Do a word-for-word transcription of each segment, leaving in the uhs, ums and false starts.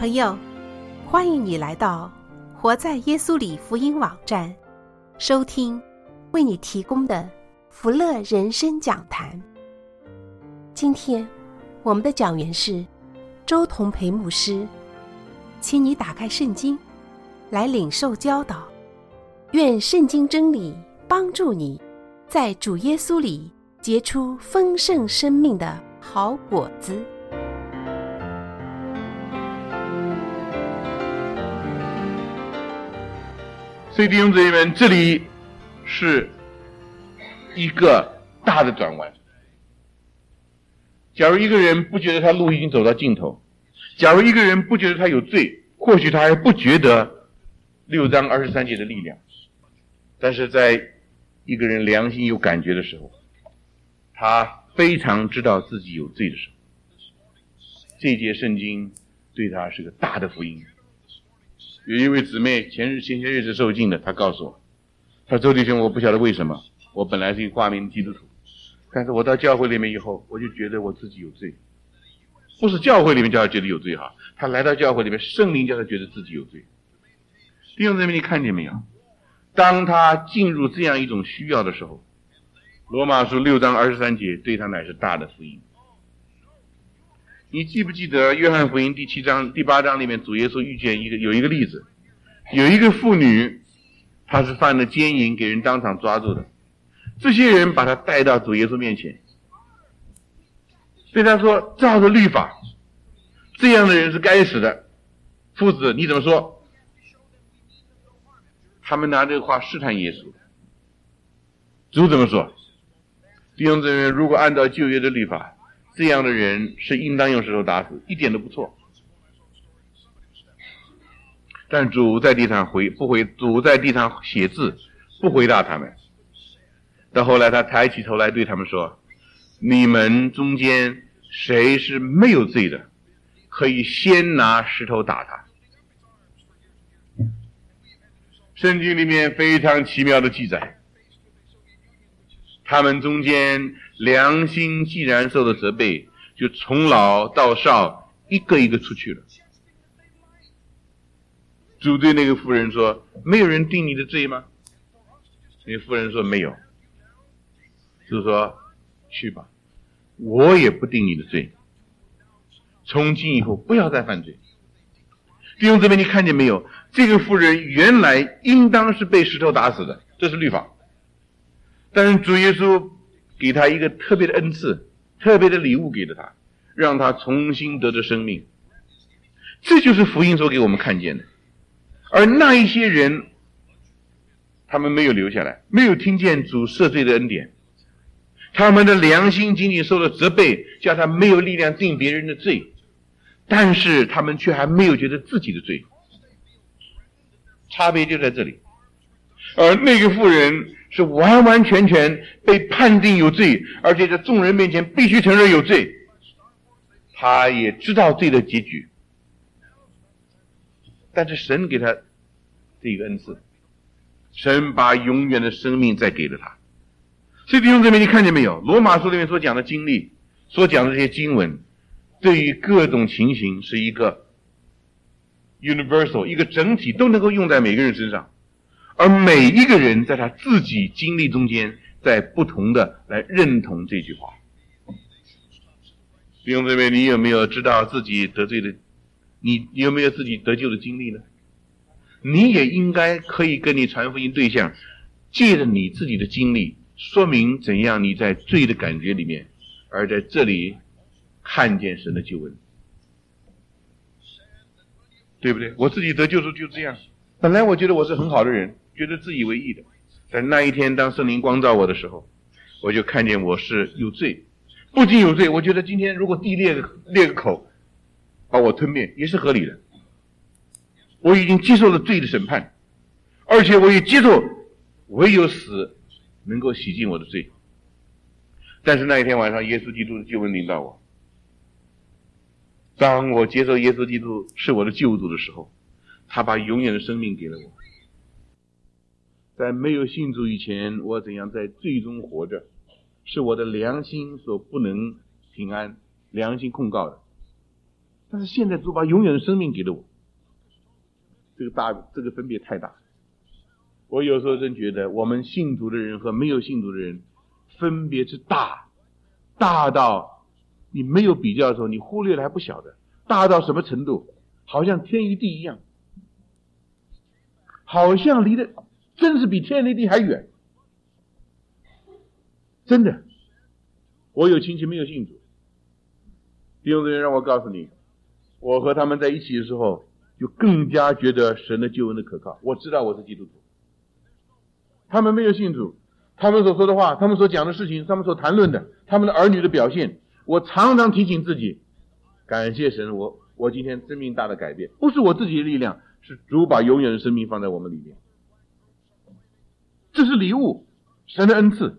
朋友，欢迎你来到活在耶稣里福音网站，收听为你提供的福乐人生讲坛。今天我们的讲员是周同培牧师，请你打开圣经来领受教导，愿圣经真理帮助你在主耶稣里结出丰盛生命的好果子。 所以弟兄姊妹们，这里是一个大的转弯。假如一个人不觉得他路已经走到尽头，假如一个人不觉得他有罪，或许他还不觉得六章二十三节的力量，但是在一个人良心有感觉的时候，他非常知道自己有罪的时候，这节圣经对他是个大的福音。有一位姊妹前日前些日子受浸的，她告诉我，她说周弟兄，我不晓得为什么，我本来是一个挂名基督徒，但是我到教会里面以后，我就觉得我自己有罪。不是教会里面叫他觉得有罪哈，他来到教会里面，圣灵叫他觉得自己有罪。弟兄姊妹，你看见没有？当他进入这样一种需要的时候，罗马书六章二十三节对他乃是大的福音。你记不记得约翰福音第七章第八章里面，主耶稣遇见一个有一个例子，有一个妇女，她是犯了奸淫，给人当场抓住的，这些人把她带到主耶稣面前，对他说，照着律法，这样的人是该死的，夫子你怎么说？他们拿这个话试探耶稣。主怎么说？弟兄姊妹，如果按照旧约的律法，这样的人是应当用石头打死，一点都不错。但主在地上回不回主在地上写字，不回答他们。到后来他抬起头来对他们说，你们中间谁是没有罪的，可以先拿石头打他。圣经里面非常奇妙的记载，他们中间良心既然受了责备，就从老到少一个一个出去了。主对那个妇人说，没有人定你的罪吗？那个妇人说没有。主说，去吧，我也不定你的罪，从今以后不要再犯罪。弟兄姊妹，你看见没有？这个妇人原来应当是被石头打死的，这是律法。但是主耶稣给他一个特别的恩赐，特别的礼物给了他，让他重新得着生命。这就是福音所给我们看见的。而那一些人，他们没有留下来，没有听见主赦罪的恩典，他们的良心仅仅受了责备，叫他没有力量定别人的罪，但是他们却还没有觉得自己的罪。差别就在这里。而那个妇人是完完全全被判定有罪，而且在众人面前必须承认有罪，他也知道罪的结局，但是神给他这个恩赐，神把永远的生命再给了他。所以弟兄姊妹，你看见没有？罗马书里面所讲的经历，所讲的这些经文，对于各种情形是一个 universal， 一个整体，都能够用在每个人身上。而每一个人在他自己经历中间，在不同的来认同这句话。弟兄姊妹，你有没有知道自己得罪的，你有没有自己得救的经历呢？你也应该可以跟你传福音对象，借着你自己的经历，说明怎样你在罪的感觉里面，而在这里看见神的救恩，对不对？我自己得救就这样，本来我觉得我是很好的人，觉得自以为意的，但那一天当圣灵光照我的时候，我就看见我是有罪，不仅有罪，我觉得今天如果地裂个裂个口把我吞灭也是合理的。我已经接受了罪的审判，而且我也接受唯有死能够洗净我的罪。但是那一天晚上，耶稣基督的救恩临到我，当我接受耶稣基督是我的救主的时候，他把永远的生命给了我。在没有信主以前，我怎样在罪中活着，是我的良心所不能平安，良心控告的。 但是现在主把永远的生命给了我，这个大这个分别太大。我有时候真觉得我们信主的人和没有信主的人分别之大，大到你没有比较的时候你忽略了还不晓得，大到什么程度，好像天与地一样，好像离得真是比天离地还远。真的，我有亲戚没有信主，弟兄姊妹，让我告诉你，我和他们在一起的时候就更加觉得神的救恩的可靠。我知道我是基督徒，他们没有信主，他们所说的话，他们所讲的事情，他们所谈论的，他们的儿女的表现，我常常提醒自己，感谢神，我我今天生命大的改变，不是我自己的力量，是主把永远的生命放在我们里面，这是礼物，神的恩赐。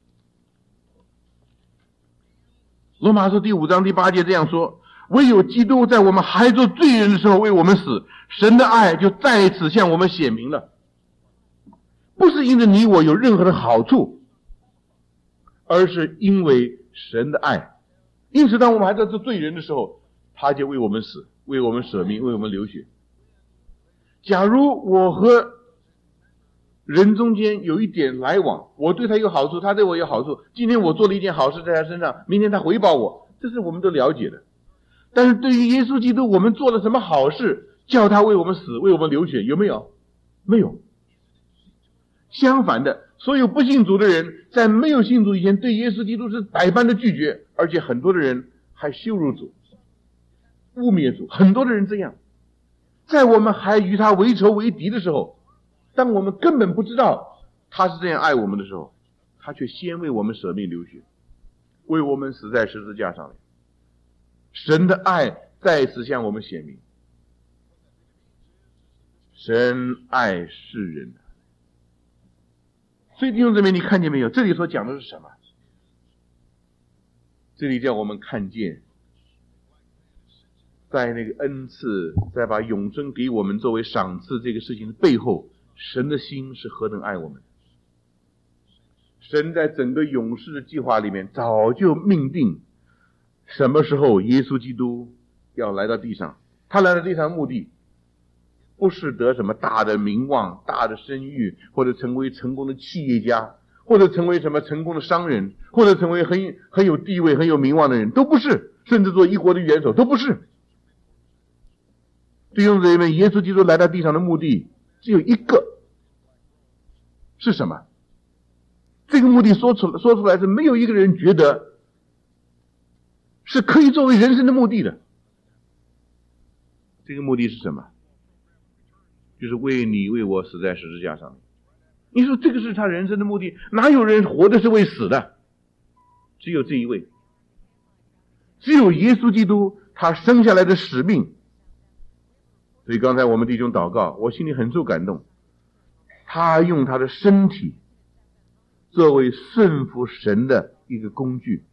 罗马书第五章第八节这样说，唯有基督在我们还做罪人的时候为我们死，神的爱就在此向我们显明了。不是因着你我有任何的好处，而是因为神的爱。因此当我们还在做罪人的时候，他就为我们死，为我们舍命，为我们流血。假如我和人中间有一点来往，我对他有好处，他对我有好处，今天我做了一件好事在他身上，明天他回报我，这是我们都了解的。但是对于耶稣基督，我们做了什么好事叫他为我们死，为我们流血，有没有？没有。相反的，所有不信主的人在没有信主以前对耶稣基督是百般的拒绝，而且很多的人还羞辱主，污蔑主，很多的人这样。在我们还与他为仇为敌的时候，当我们根本不知道他是这样爱我们的时候，他却先为我们舍命流血，为我们死在十字架上面。神的爱再次向我们显明，神爱世人。所以弟兄姊妹，你看见没有？这里所讲的是什么？这里叫我们看见，在那个恩赐，在把永生给我们作为赏赐这个事情的背后，神的心是何等爱我们。神在整个永世的计划里面早就命定什么时候耶稣基督要来到地上。他来到地上的目的不是得什么大的名望、大的声誉，或者成为成功的企业家，或者成为什么成功的商人，或者成为很很有地位、很有名望的人，都不是，甚至做一国的元首都不是。弟兄姊妹们，耶稣基督来到地上的目的只有一个，是什么？这个目的说出说出来是没有一个人觉得是可以作为人生的目的的。这个目的是什么？就是为你为我死在十字架上面。你说这个是他人生的目的？哪有人活的是为死的？只有这一位，只有耶稣基督他生下来的使命。所以刚才我们弟兄祷告，我心里很受感动，他用他的身体作为顺服神的一个工具。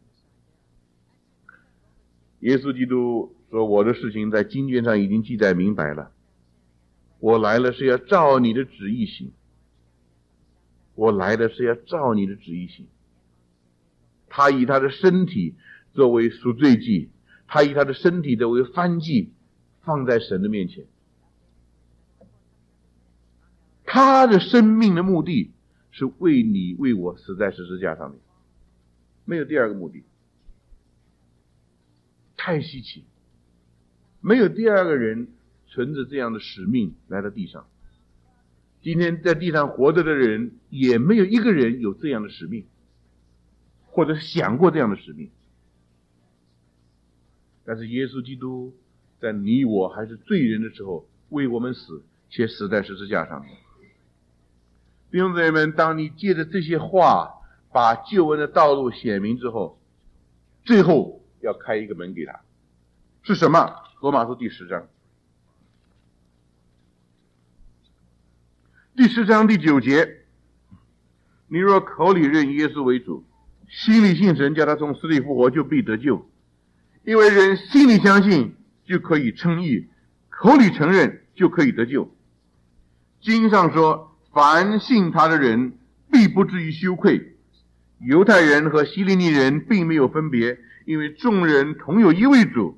耶稣基督说，我的事情在经卷上已经记载明白了，我来了是要照你的旨意行，我来的是要照你的旨意行。他以他的身体作为赎罪祭，他以他的身体作为燔祭放在神的面前。他的生命的目的是为你为我死在十字架上面，没有第二个目的。太稀奇，没有第二个人存着这样的使命来到地上。今天在地上活着的人也没有一个人有这样的使命，或者想过这样的使命。但是耶稣基督在你我还是罪人的时候为我们死，且死在十字架上面。弟兄姊妹们，当你借着这些话把救恩的道路显明之后，最后要开一个门给他，是什么？罗马书第十章第十章第九节，你若口里认耶稣为主，心里信神叫他从死里复活，就必得救。因为人心里相信就可以称义，口里承认就可以得救。经上说，凡信他的人必不至于羞愧。犹太人和希利尼人并没有分别，因为众人同有一位主，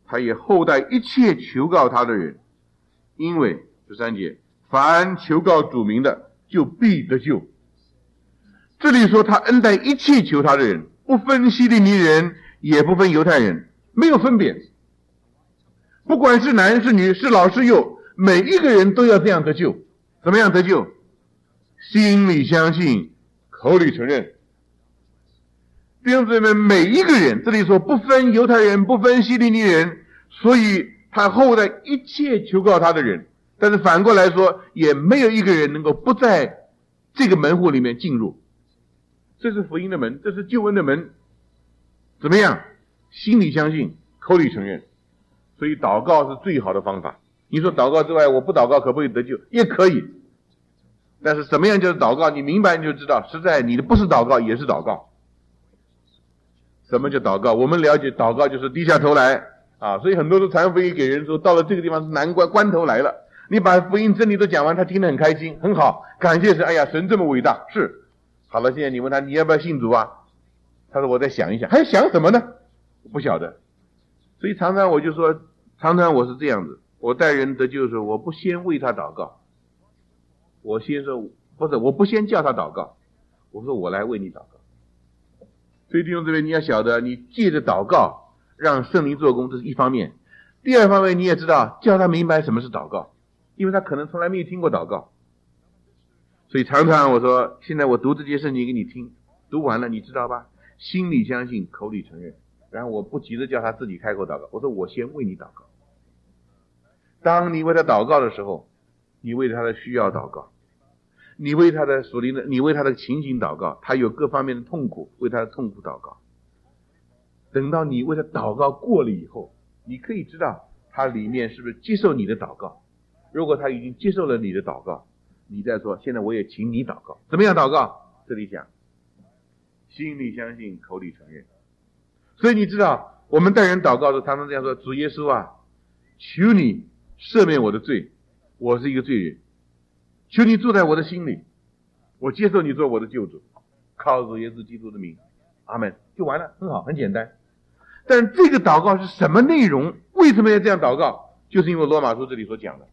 他也厚待一切求告他的人，因为十三节，凡求告主名的，就必得救。这里说他恩待一切求他的人，不分希利尼人，也不分犹太人，没有分别，不管是男是女，是老是幼，每一个人都要这样得救。怎么样得救？心里相信，口里承认。弟兄姊妹，每一个人，这里说不分犹太人，不分希利尼人，所以他厚待一切求告他的人。但是反过来说，也没有一个人能够不在这个门户里面进入。这是福音的门，这是救恩的门。怎么样？心里相信，口里承认。所以祷告是最好的方法。你说祷告之外，我不祷告可不可以得救？也可以。但是什么样就是祷告，你明白你就知道，实在你的不是祷告也是祷告。什么叫祷告？我们了解祷告就是低下头来啊，所以很多都传福音给人说，到了这个地方是难关，关头来了。你把福音真理都讲完，他听得很开心，很好，感谢神，哎呀，神这么伟大，是。好了，现在你问他你要不要信主啊？他说我再想一想，还想什么呢？我不晓得。所以常常我就说，常常我是这样子，我带人得救的时候，我不先为他祷告，我先说不是，我不先叫他祷告，我说我来为你祷告。所以弟兄姊妹，你要晓得，你借着祷告让圣灵做工，这是一方面。第二方面，你也知道叫他明白什么是祷告，因为他可能从来没有听过祷告。所以常常我说，现在我读这节圣经给你听，读完了你知道吧？心里相信，口里承认。然后我不急着叫他自己开口祷告，我说我先为你祷告。当你为他祷告的时候，你为他的需要祷告，你为他的属灵的，你为他的情形祷告，他有各方面的痛苦，为他的痛苦祷告。等到你为他祷告过了以后，你可以知道他里面是不是接受你的祷告。如果他已经接受了你的祷告，你再说现在我也请你祷告。怎么样祷告？这里讲心里相信，口里承认。所以你知道我们带人祷告的时候常常这样说，主耶稣啊，求你赦免我的罪，我是一个罪人，求你住在我的心里，我接受你做我的救主，靠主耶稣基督的名，阿们，就完了，很好，很简单。但这个祷告是什么内容？为什么要这样祷告？就是因为罗马书这里所讲的。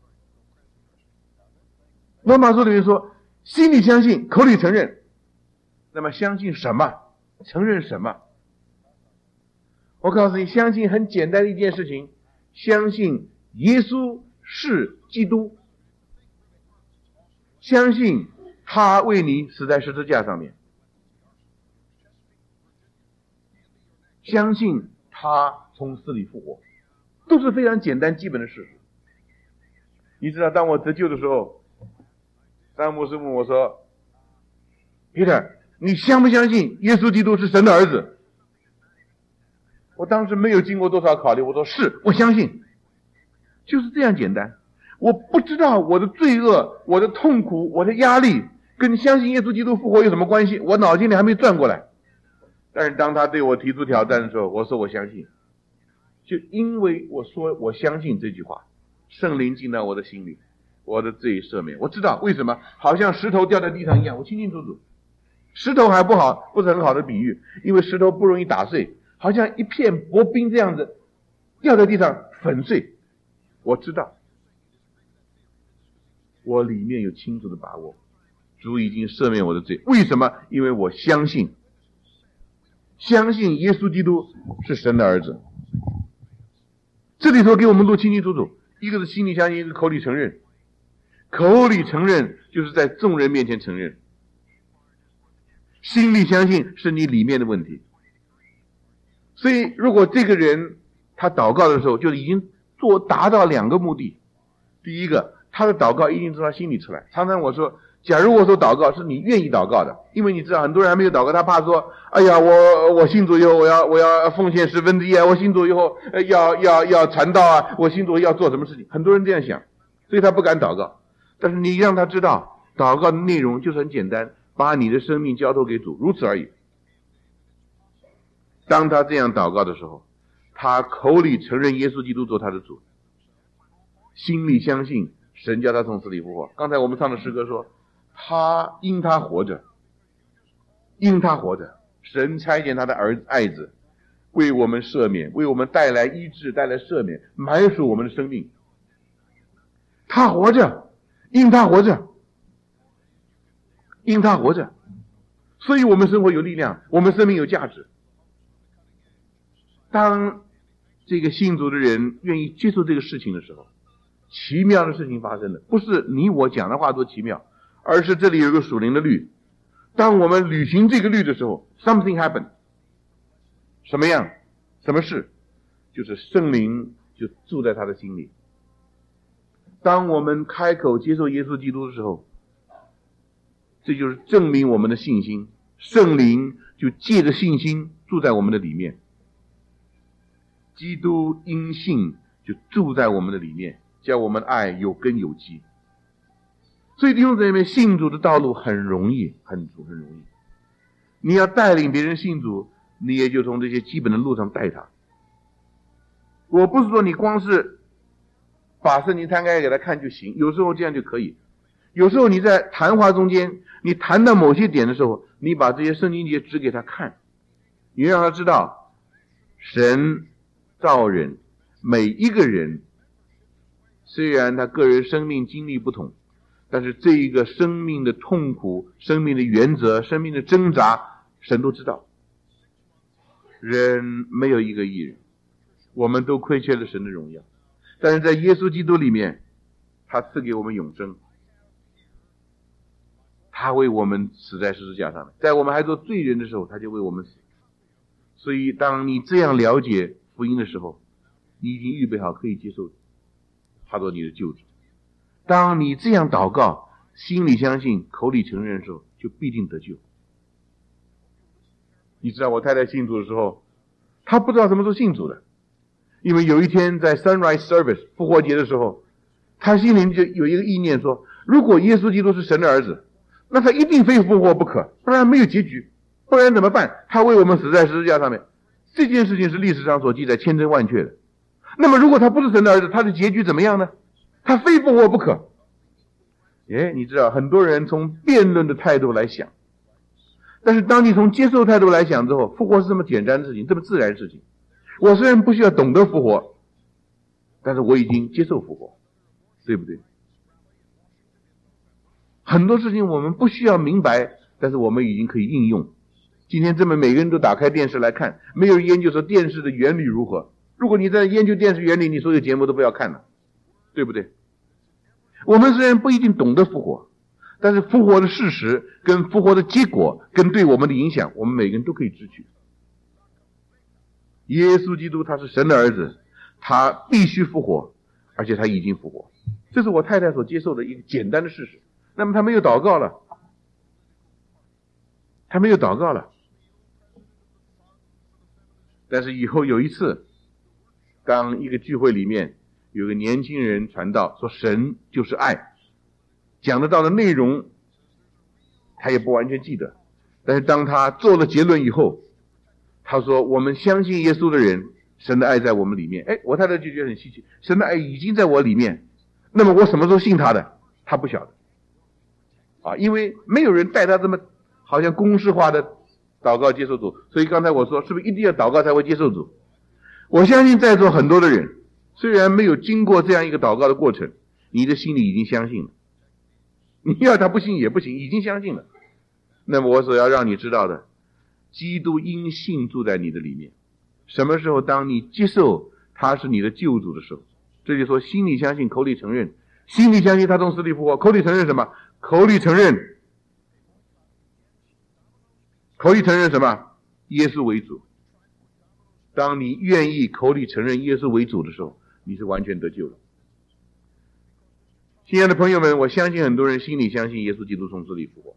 罗马书里面说，心里相信，口里承认。那么相信什么？承认什么？我告诉你，相信很简单的一件事情，相信耶稣是基督，相信他为你死在十字架上面，相信他从死里复活，都是非常简单基本的事实。你知道当我得救的时候，当牧师问我说 Peter 你相不相信耶稣基督是神的儿子？我当时没有经过多少考虑，我说是，我相信，就是这样简单。我不知道我的罪恶，我的痛苦，我的压力跟相信耶稣基督复活有什么关系，我脑筋里还没转过来。但是当他对我提出挑战的时候，我说我相信。就因为我说我相信这句话，圣灵进到我的心里，我的罪赦免。我知道为什么，好像石头掉在地上一样，我清清楚楚。石头还不好，不是很好的比喻，因为石头不容易打碎，好像一片薄冰这样子掉在地上粉碎。我知道，我里面有清楚的把握，主已经赦免我的罪。为什么？因为我相信，相信耶稣基督是神的儿子。这里头给我们录清清楚楚，一个是心里相信，一个是口里承认。口里承认就是在众人面前承认，心里相信是你里面的问题。所以如果这个人他祷告的时候就已经做达到两个目的，第一个，他的祷告一定从他心里出来。常常我说，假如我说祷告是你愿意祷告的，因为你知道很多人还没有祷告，他怕说，哎呀，我我信主以后我要我要奉献十分之一啊，我信主以后呃要要要传道啊，我信主要做什么事情，很多人这样想，所以他不敢祷告。但是你让他知道，祷告的内容就是很简单，把你的生命交托给主，如此而已。当他这样祷告的时候，他口里承认耶稣基督做他的主，心里相信神叫他从死里复活。刚才我们唱的诗歌说，他因他活着，因他活着，神差遣他的儿爱子为我们赦免，为我们带来医治，带来赦免，买赎我们的生命。他活着，因他活着，因他活着，所以我们生活有力量，我们生命有价值。当这个信主的人愿意接受这个事情的时候，奇妙的事情发生了。不是你我讲的话多奇妙，而是这里有一个属灵的律。当我们履行这个律的时候， something happened。 什么样？什么事？就是圣灵就住在他的心里。当我们开口接受耶稣基督的时候，这就是证明我们的信心，圣灵就借着信心住在我们的里面，基督因信就住在我们的里面，叫我们爱有根有基。所以弟兄姊妹，信主的道路很容易，很很容易。你要带领别人信主，你也就从这些基本的路上带他。我不是说你光是把圣经摊开给他看就行，有时候这样就可以。有时候你在谈话中间，你谈到某些点的时候，你把这些圣经节指给他看，你让他知道神造人，每一个人虽然他个人生命经历不同，但是这一个生命的痛苦、生命的原则、生命的挣扎，神都知道。人没有一个义人，我们都亏缺了神的荣耀，但是在耶稣基督里面，他赐给我们永生，他为我们死在十字架上面，在我们还做罪人的时候，他就为我们死。所以当你这样了解福音的时候，你已经预备好可以接受他做你的救主。当你这样祷告，心里相信，口里承认的时候，就必定得救。你知道我太太信主的时候，她不知道什么时候信主的，因为有一天在 Sunrise Service 复活节的时候，她心里就有一个意念说，如果耶稣基督是神的儿子，那他一定非复活不可，不然没有结局，不然怎么办？他为我们死在十字架上面，这件事情是历史上所记载千真万确的。那么如果他不是神的儿子，他的结局怎么样呢？他非复活不可。哎，你知道很多人从辩论的态度来想，但是当你从接受态度来想之后，复活是这么简单的事情，这么自然的事情。我虽然不需要懂得复活，但是我已经接受复活，对不对？很多事情我们不需要明白，但是我们已经可以应用。今天这么每个人都打开电视来看，没有人研究说电视的原理如何。如果你在研究电视原理，你所有节目都不要看了，对不对？我们虽然不一定懂得复活，但是复活的事实跟复活的结果跟对我们的影响，我们每个人都可以知取。耶稣基督他是神的儿子，他必须复活，而且他已经复活，这是我太太所接受的一个简单的事实。那么他没有祷告了，他没有祷告了。但是以后有一次，当一个聚会里面有个年轻人传道说神就是爱，讲得到的内容他也不完全记得，但是当他做了结论以后，他说我们相信耶稣的人，神的爱在我们里面。哎，我太太就觉得很稀奇，神的爱已经在我里面，那么我什么时候信他的？他不晓得啊，因为没有人带他这么好像公式化的祷告接受主。所以刚才我说是不是一定要祷告才会接受主？我相信在座很多的人虽然没有经过这样一个祷告的过程，你的心里已经相信了，你要他不信也不行，已经相信了。那么我所要让你知道的，基督因信住在你的里面。什么时候当你接受他是你的救主的时候，这就说心里相信，口里承认。心里相信他从死里复活，口里承认什么？口里承认口里承认什么？耶稣为主。当你愿意口里承认耶稣为主的时候，你是完全得救了。亲爱的朋友们，我相信很多人心里相信耶稣基督从死里复活，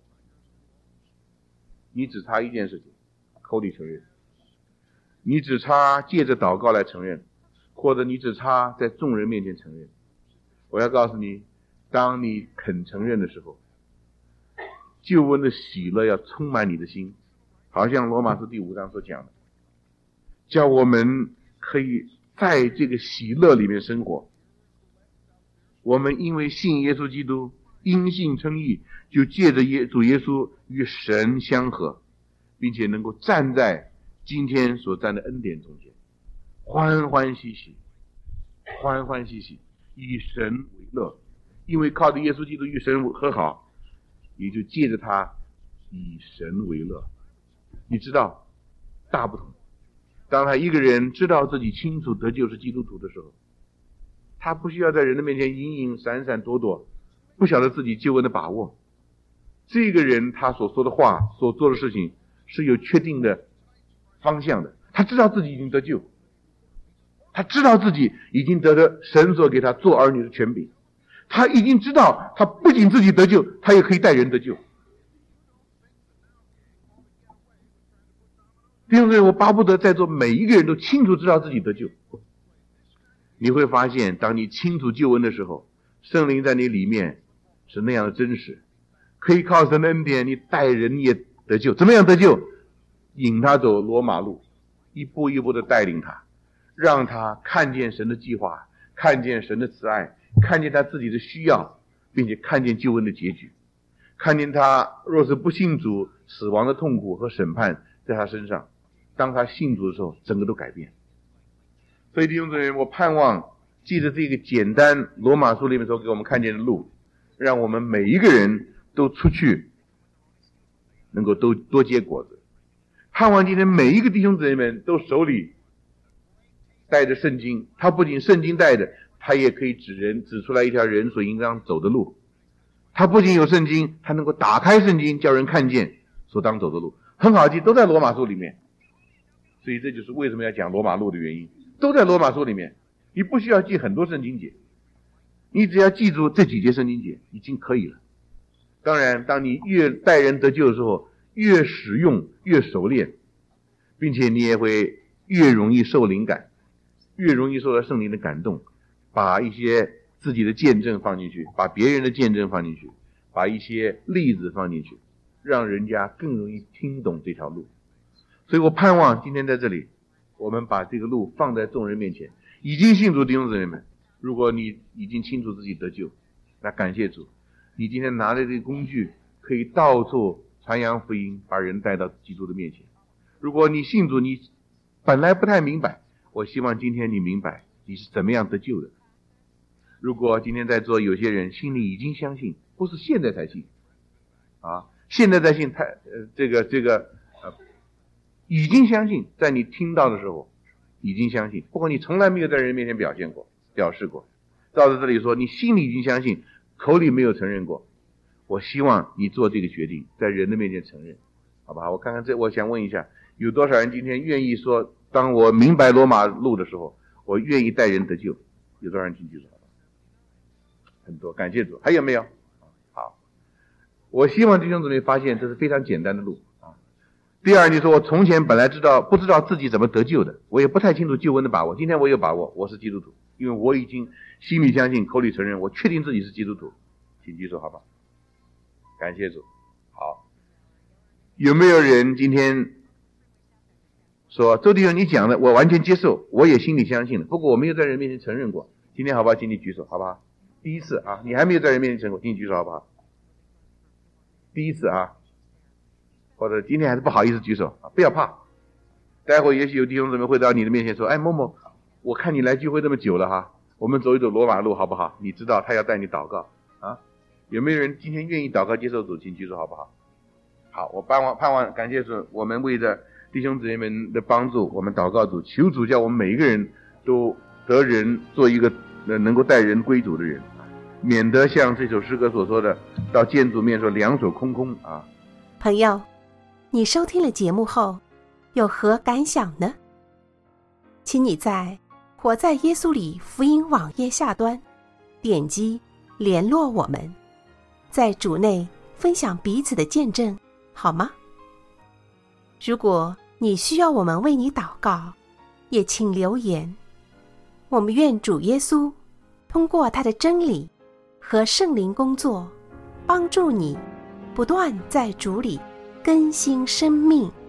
你只差一件事情，口里承认。你只差借着祷告来承认，或者你只差在众人面前承认。我要告诉你，当你肯承认的时候，救恩的喜乐要充满你的心，好像罗马书第五章所讲的，叫我们可以在这个喜乐里面生活。我们因为信耶稣基督，因信称义，就借着耶主耶稣与神相合，并且能够站在今天所站的恩典中间，欢欢喜喜，欢欢喜喜，以神为乐，因为靠着耶稣基督与神和好，也就借着他以神为乐。你知道大不同。当他一个人知道自己清楚得救是基督徒的时候，他不需要在人的面前隐隐闪闪躲躲，不晓得自己救恩的把握。这个人他所说的话，所做的事情是有确定的方向的。他知道自己已经得救，他知道自己已经得了神所给他做儿女的权柄，他已经知道他不仅自己得救，他也可以带人得救。弟兄姊妹，我巴不得在座每一个人都清楚知道自己得救。你会发现，当你清楚救恩的时候，圣灵在你里面是那样的真实，可以靠神的恩典，你带人也得救。怎么样得救？引他走罗马路，一步一步的带领他，让他看见神的计划，看见神的慈爱，看见他自己的需要，并且看见救恩的结局，看见他若是不信主，死亡的痛苦和审判在他身上。当他信主的时候，整个都改变。所以弟兄姊妹，我盼望记着这个简单罗马书里面所给我们看见的路，让我们每一个人都出去能够都多结果子。盼望今天每一个弟兄姊妹们都手里带着圣经，他不仅圣经带着，他也可以指人指出来一条人所应当走的路。他不仅有圣经，他能够打开圣经，叫人看见所当走的路。很好记，都在罗马书里面。所以这就是为什么要讲罗马路的原因，都在罗马书里面。你不需要记很多圣经节，你只要记住这几节圣经节已经可以了。当然，当你越带人得救的时候，越使用越熟练，并且你也会越容易受灵感，越容易受到圣灵的感动，把一些自己的见证放进去，把别人的见证放进去，把一些例子放进去，让人家更容易听懂这条路。所以我盼望今天在这里，我们把这个路放在众人面前。已经信主弟兄姊妹们，如果你已经清楚自己得救，那感谢主，你今天拿着这个工具，可以到处传扬福音，把人带到基督的面前。如果你信主，你本来不太明白，我希望今天你明白你是怎么样得救的。如果今天在座有些人心里已经相信，不是现在才信啊，现在才信，他呃这个这个呃已经相信，在你听到的时候已经相信，不过你从来没有在人面前表现过表示过。照着这里说，你心里已经相信，口里没有承认过。我希望你做这个决定，在人的面前承认，好吧？我看看这，我想问一下，有多少人今天愿意说，当我明白罗马路的时候，我愿意带人得救？有多少人进去？很多，感谢主。还有没有？好，我希望弟兄姊妹发现这是非常简单的路啊。第二，你说我从前本来知道不知道自己怎么得救的，我也不太清楚救恩的把握。今天我有把握，我是基督徒，因为我已经心里相信，口里承认，我确定自己是基督徒。请举手，好吧？感谢主。好，有没有人今天说周弟兄你讲的我完全接受，我也心里相信了，不过我没有在人面前承认过？今天好不好？请你举手，好不好？第一次啊，你还没有在人面前承认过，请你举手，好不好？第一次啊，或者今天还是不好意思举手啊，不要怕。待会也许有弟兄姊妹会到你的面前说，哎，某某，我看你来聚会这么久了哈，我们走一走罗马路好不好？你知道他要带你祷告啊。有没有人今天愿意祷告接受主？请举手，好不好？好，我盼望盼望感谢主，我们为着弟兄姊妹们的帮助，我们祷告主，求主叫我们每一个人都得人做一个能够带人归主的人，免得像这首诗歌所说的，到见主面说两手空空啊。 朋友，你收听了节目后有何感想呢？请你在活在耶稣里福音网页下端点击联络我们，在主内分享彼此的见证，好吗？如果你需要我们为你祷告，也请留言。我们愿主耶稣通过他的真理和圣灵工作，帮助你不断在主里更新生命。